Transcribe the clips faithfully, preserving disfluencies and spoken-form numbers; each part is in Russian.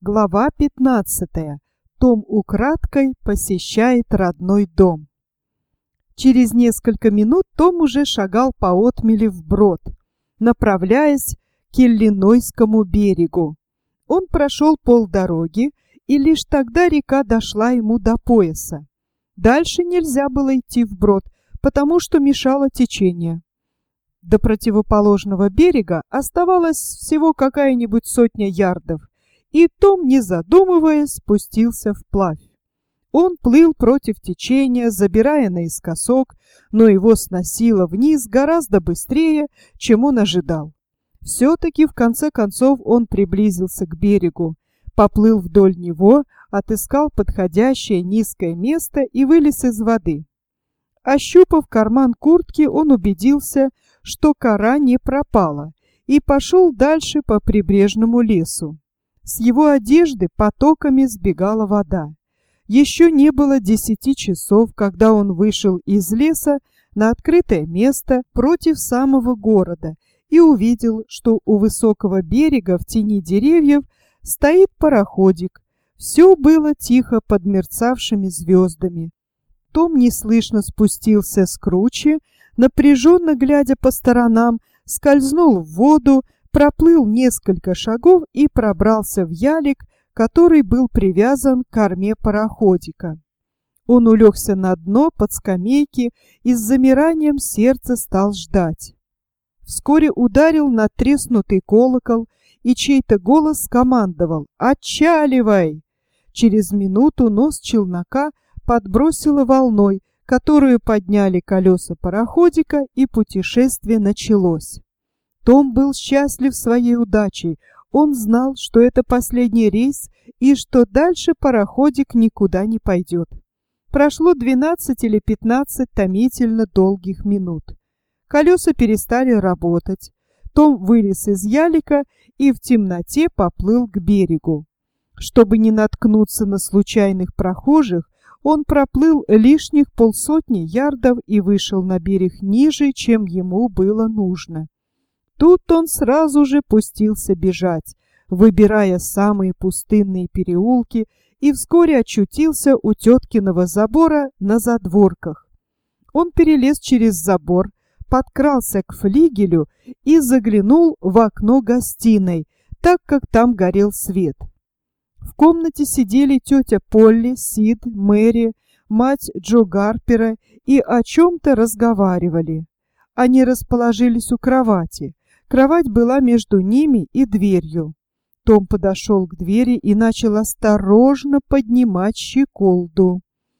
Глава пятнадцатая. Том украдкой посещает родной дом. Через несколько минут Том уже шагал по отмели вброд, направляясь к Иллинойскому берегу. Он прошел полдороги, и лишь тогда река дошла ему до пояса. Дальше нельзя было идти вброд, потому что мешало течение. До противоположного берега оставалось всего какая-нибудь сотня ярдов, и Том, не задумываясь, спустился вплавь. Он плыл против течения, забирая наискосок, но его сносило вниз гораздо быстрее, чем он ожидал. Все-таки в конце концов он приблизился к берегу, поплыл вдоль него, отыскал подходящее низкое место и вылез из воды. Ощупав карман куртки, он убедился, что кора не пропала, и пошел дальше по прибрежному лесу. С его одежды потоками сбегала вода. Еще не было десяти часов, когда он вышел из леса на открытое место против самого города и увидел, что у высокого берега в тени деревьев стоит пароходик. Все было тихо под мерцавшими звездами. Том неслышно спустился с кручи, напряженно глядя по сторонам, скользнул в воду, проплыл несколько шагов и пробрался в ялик, который был привязан к корме пароходика. Он улегся на дно под скамейки и с замиранием сердца стал ждать. Вскоре ударил надтреснутый колокол, и чей-то голос скомандовал: «Отчаливай!». Через минуту нос челнока подбросило волной, которую подняли колеса пароходика, и путешествие началось. Том был счастлив своей удачей. Он знал, что это последний рейс и что дальше пароходик никуда не пойдет. Прошло двенадцать или пятнадцать томительно долгих минут. Колеса перестали работать. Том вылез из ялика и в темноте поплыл к берегу. Чтобы не наткнуться на случайных прохожих, он проплыл лишних полсотни ярдов и вышел на берег ниже, чем ему было нужно. Тут он сразу же пустился бежать, выбирая самые пустынные переулки, и вскоре очутился у теткиного забора на задворках. Он перелез через забор, подкрался к флигелю и заглянул в окно гостиной, так как там горел свет. В комнате сидели тетя Полли, Сид, Мэри, мать Джо Гарпера и о чем-то разговаривали. Они расположились у кровати. Кровать была между ними и дверью. Том подошел к двери и начал осторожно поднимать щеколду.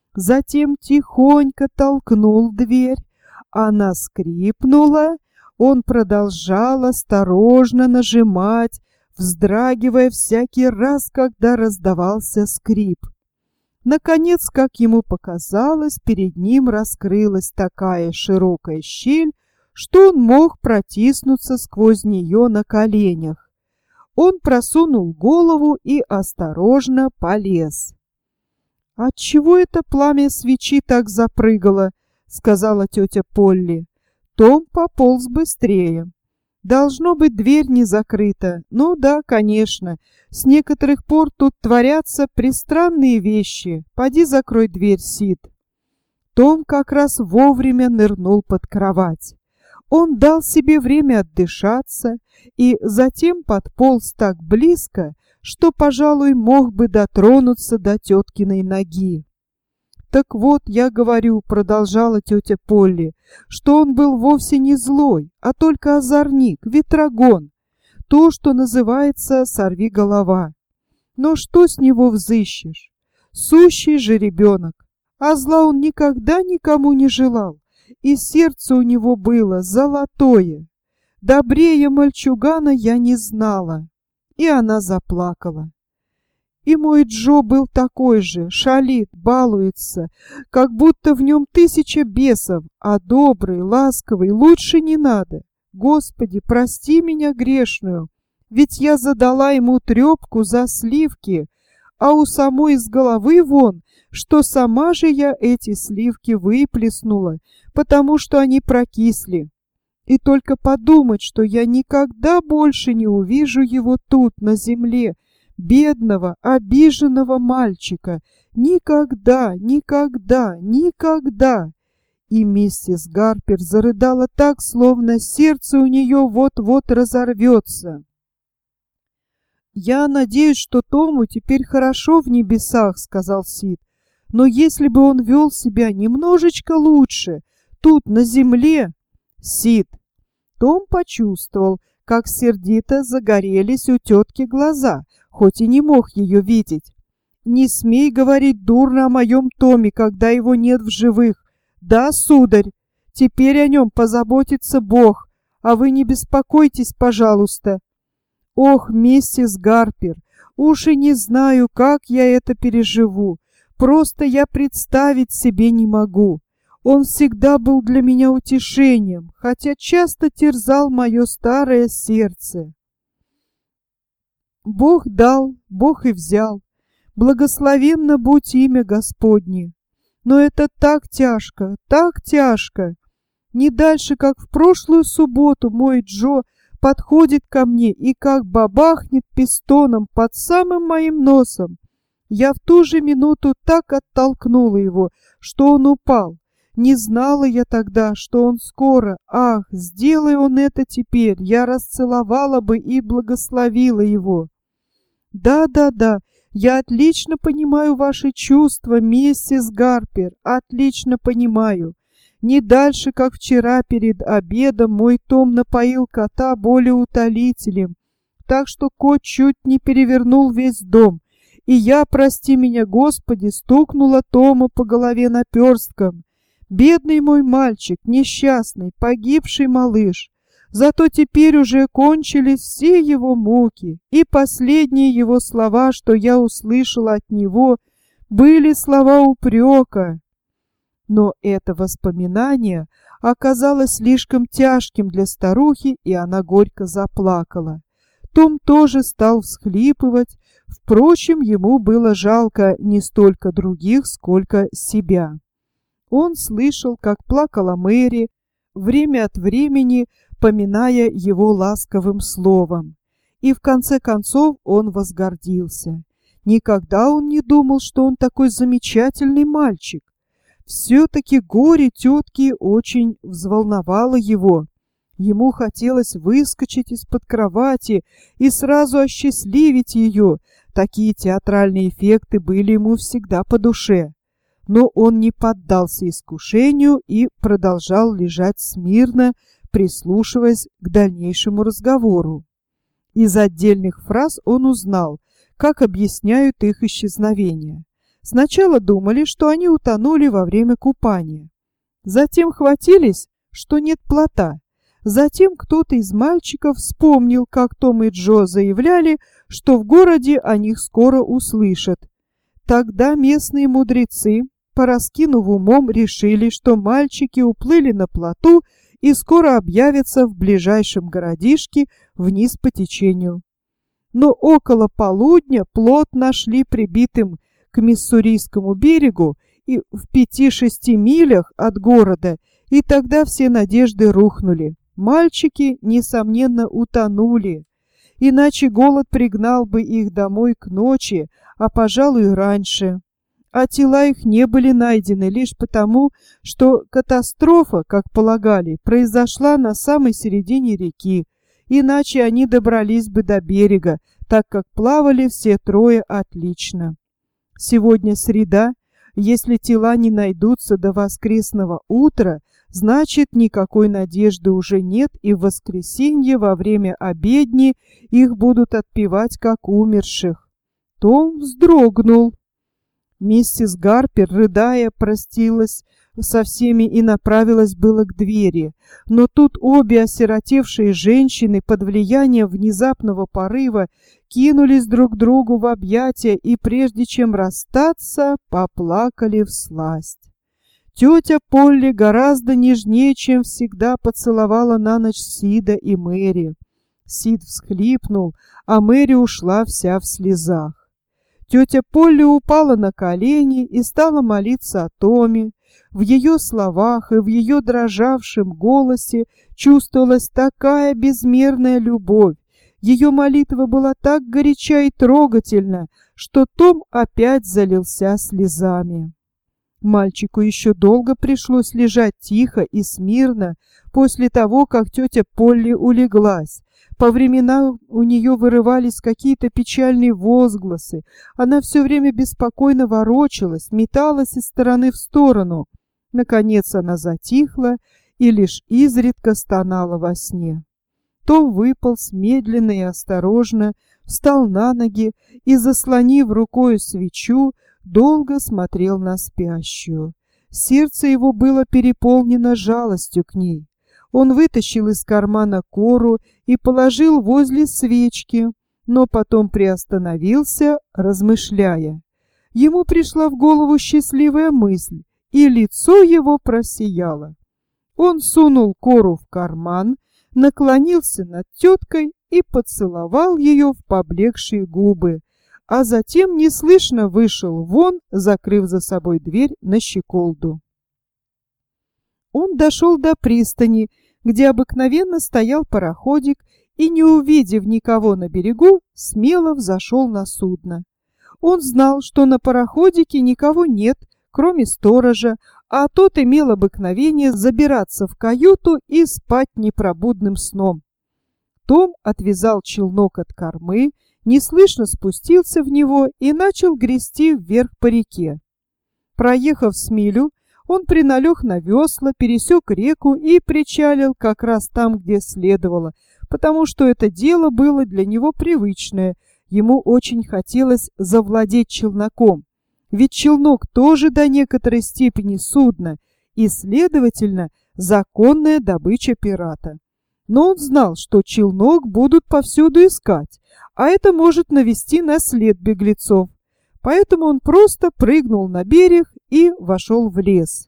Затем тихонько толкнул дверь. Она скрипнула. Он продолжал осторожно нажимать, вздрагивая всякий раз, когда раздавался скрип. Наконец, как ему показалось, перед ним раскрылась такая широкая щель, что он мог протиснуться сквозь нее на коленях. Он просунул голову и осторожно полез. «Отчего это пламя свечи так запрыгало?» — сказала тетя Полли. Том пополз быстрее. «Должно быть, дверь не закрыта. Ну да, конечно. С некоторых пор тут творятся пристранные вещи. Поди закрой дверь, Сид». Том как раз вовремя нырнул под кровать. Он дал себе время отдышаться и затем подполз так близко, что, пожалуй, мог бы дотронуться до теткиной ноги. «Так вот, я говорю, — продолжала тетя Полли, — что он был вовсе не злой, а только озорник, ветрогон, то, что называется сорвиголова. Но что с него взыщешь? Сущий же ребенок, а зла он никогда никому не желал. И сердце у него было золотое. Добрее мальчугана я не знала». И она заплакала. И мой Джо был такой же, шалит, балуется, как будто в нем тысяча бесов, а добрый, ласковый лучше не надо. Господи, прости меня грешную, ведь я задала ему трепку за сливки, а у самой из головы вон, что сама же я эти сливки выплеснула, потому что они прокисли. И только подумать, что я никогда больше не увижу его тут, на земле, бедного, обиженного мальчика. Никогда, никогда, никогда. И миссис Гарпер зарыдала так, словно сердце у нее вот-вот разорвется. «Я надеюсь, что Тому теперь хорошо в небесах», — сказал Сид. «Но если бы он вел себя немножечко лучше, тут, на земле...» «Сид!» Том почувствовал, как сердито загорелись у тетки глаза, хоть и не мог ее видеть. «Не смей говорить дурно о моем Томе, когда его нет в живых. Да, сударь, теперь о нем позаботится Бог, а вы не беспокойтесь, пожалуйста». «Ох, миссис Гарпер, уж и не знаю, как я это переживу. Просто я представить себе не могу. Он всегда был для меня утешением, хотя часто терзал мое старое сердце. Бог дал, Бог и взял. Благословенно будь имя Господне. Но это так тяжко, так тяжко. Не дальше, как в прошлую субботу, мой Джо подходит ко мне и как бабахнет пистоном под самым моим носом. Я в ту же минуту так оттолкнула его, что он упал. Не знала я тогда, что он скоро. Ах, сделай он это теперь, я расцеловала бы и благословила его. Да-да-да, я отлично понимаю ваши чувства, миссис Гарпер, отлично понимаю. Не дальше, как вчера перед обедом, мой Том напоил кота болеутолителем, так что кот чуть не перевернул весь дом, и я, прости меня, Господи, стукнула Тома по голове наперстком. Бедный мой мальчик, несчастный, погибший малыш. Зато теперь уже кончились все его муки, и последние его слова, что я услышала от него, были слова упрека. Но это воспоминание оказалось слишком тяжким для старухи, и она горько заплакала. Том тоже стал всхлипывать, впрочем, ему было жалко не столько других, сколько себя. Он слышал, как плакала Мэри, время от времени поминая его ласковым словом. И в конце концов он возгордился. Никогда он не думал, что он такой замечательный мальчик. Все-таки горе тетки очень взволновало его. Ему хотелось выскочить из-под кровати и сразу осчастливить ее. Такие театральные эффекты были ему всегда по душе. Но он не поддался искушению и продолжал лежать смирно, прислушиваясь к дальнейшему разговору. Из отдельных фраз он узнал, как объясняют их исчезновение. Сначала думали, что они утонули во время купания. Затем хватились, что нет плота. Затем кто-то из мальчиков вспомнил, как Том и Джо заявляли, что в городе о них скоро услышат. Тогда местные мудрецы, пораскинув умом, решили, что мальчики уплыли на плоту и скоро объявятся в ближайшем городишке вниз по течению. Но около полудня плот нашли прибитым к Миссурийскому берегу и в пяти-шести милях от города, и тогда все надежды рухнули. Мальчики, несомненно, утонули, иначе голод пригнал бы их домой к ночи, а, пожалуй, раньше. А тела их не были найдены лишь потому, что катастрофа, как полагали, произошла на самой середине реки, иначе они добрались бы до берега, так как плавали все трое отлично. Сегодня среда, если тела не найдутся до воскресного утра, значит, никакой надежды уже нет, и в воскресенье во время обедни их будут отпевать как умерших. Том вздрогнул. Миссис Гарпер, рыдая, простилась со всеми и направилась было к двери, но тут обе осиротевшие женщины под влиянием внезапного порыва кинулись друг другу в объятия и, прежде чем расстаться, поплакали всласть. Тетя Полли гораздо нежнее, чем всегда, поцеловала на ночь Сида и Мэри. Сид всхлипнул, а Мэри ушла вся в слезах. Тетя Полли упала на колени и стала молиться о Томе. В ее словах и в ее дрожавшем голосе чувствовалась такая безмерная любовь, Ее молитва была так горяча и трогательна, что Том опять залился слезами. Мальчику еще долго пришлось лежать тихо и смирно после того, как тетя Полли улеглась. По временам у нее вырывались какие-то печальные возгласы. Она все время беспокойно ворочалась, металась из стороны в сторону. Наконец она затихла и лишь изредка стонала во сне. Том выполз медленно и осторожно, встал на ноги и, заслонив рукой свечу, долго смотрел на спящую. Сердце его было переполнено жалостью к ней. Он вытащил из кармана кору и положил возле свечки, но потом приостановился, размышляя. Ему пришла в голову счастливая мысль, и лицо его просияло. Он сунул кору в карман, наклонился над теткой и поцеловал ее в поблекшие губы, а затем неслышно вышел вон, закрыв за собой дверь на щеколду. Он дошел до пристани, где обыкновенно стоял пароходик, и, не увидев никого на берегу, смело взошел на судно. Он знал, что на пароходике никого нет, кроме сторожа, а тот имел обыкновение забираться в каюту и спать непробудным сном. Том отвязал челнок от кормы, неслышно спустился в него и начал грести вверх по реке. Проехав с милю, он приналег на весла, пересек реку и причалил как раз там, где следовало, потому что это дело было для него привычное. Ему очень хотелось завладеть челноком, ведь челнок тоже до некоторой степени судно и, следовательно, законная добыча пирата. Но он знал, что челнок будут повсюду искать, а это может навести на след беглецов. Поэтому он просто прыгнул на берег и вошел в лес.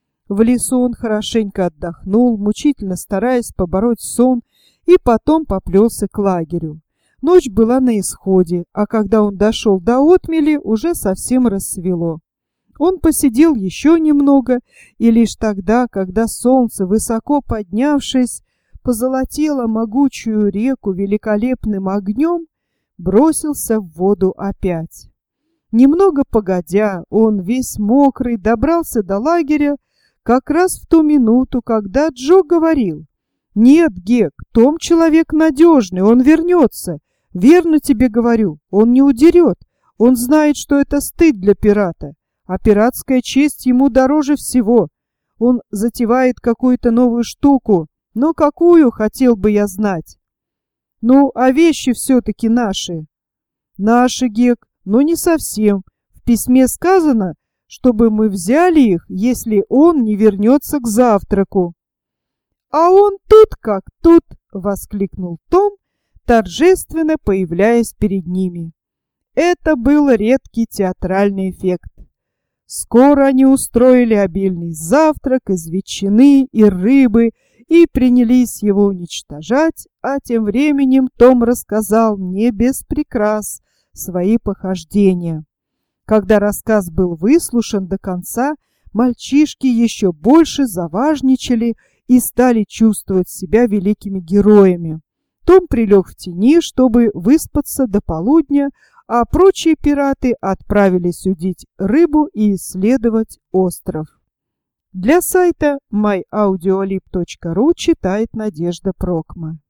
В лесу он хорошенько отдохнул, мучительно стараясь побороть сон, и потом поплелся к лагерю. Ночь была на исходе, а когда он дошел до отмели, уже совсем рассвело. Он посидел еще немного, и лишь тогда, когда солнце, высоко поднявшись, позолотило могучую реку великолепным огнем, бросился в воду опять. Немного погодя, он, весь мокрый, добрался до лагеря как раз в ту минуту, когда Джо говорил: «Нет, Гек, Том человек надежный, он вернется. Верно тебе говорю, он не удерет. Он знает, что это стыд для пирата, а пиратская честь ему дороже всего. Он затевает какую-то новую штуку, но какую, хотел бы я знать. Ну, а вещи все-таки наши». «Наши, Гек, но не совсем. В письме сказано, чтобы мы взяли их, если он не вернется к завтраку». «А он тут как тут!» — воскликнул Том, торжественно появляясь перед ними. Это был редкий театральный эффект. Скоро они устроили обильный завтрак из ветчины и рыбы и принялись его уничтожать, а тем временем Том рассказал не без прикрас свои похождения. Когда рассказ был выслушан до конца, мальчишки еще больше заважничали и стали чувствовать себя великими героями. Том прилег в тени, чтобы выспаться до полудня, а прочие пираты отправились удить рыбу и исследовать остров. Для сайта май аудиолиб точка ру читает Надежда Прокма.